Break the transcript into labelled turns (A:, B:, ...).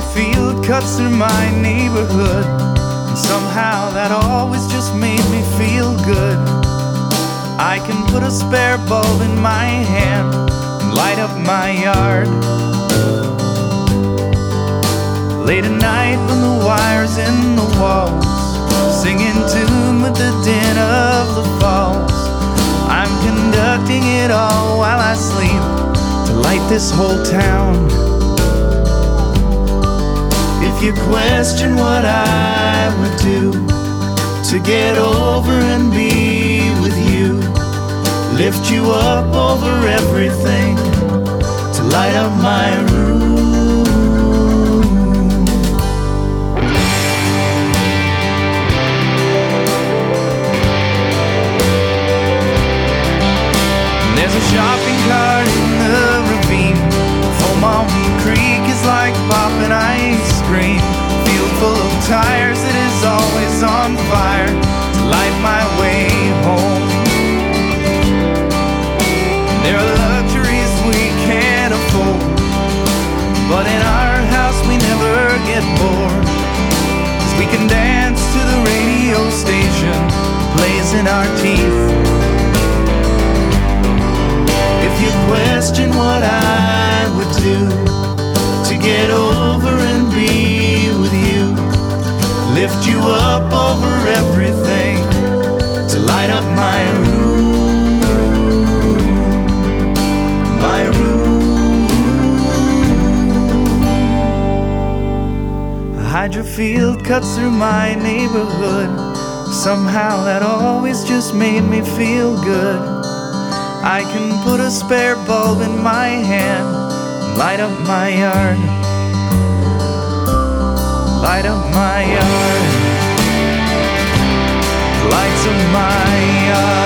A: hydrofield cuts through my neighborhood, and somehow that always just made me feel good. I can put a spare bulb in my hand and light up my yard. Late at night when the wire's in the walls, singing tune with the din of the falls, I'm conducting it all while I sleep to light this whole town. If you question what I would do to get over and be with you, lift you up over everything to light up my room. There's a shopping cart in the ravine. Foam on Creek is like popping ice cream. Field full of tires that is always on fire to light my way home. There are luxuries we can't afford, but in our house we never get bored, 'cause we can dance to the radio station plays in our teeth. If you question what I would do to get over and be with you, lift you up over everything to light up my room, my room. A hydrofield cuts through my neighborhood, somehow that always just made me feel good. I can put a spare bulb in my hand, light up my yard, light up my yard, lights of my yard.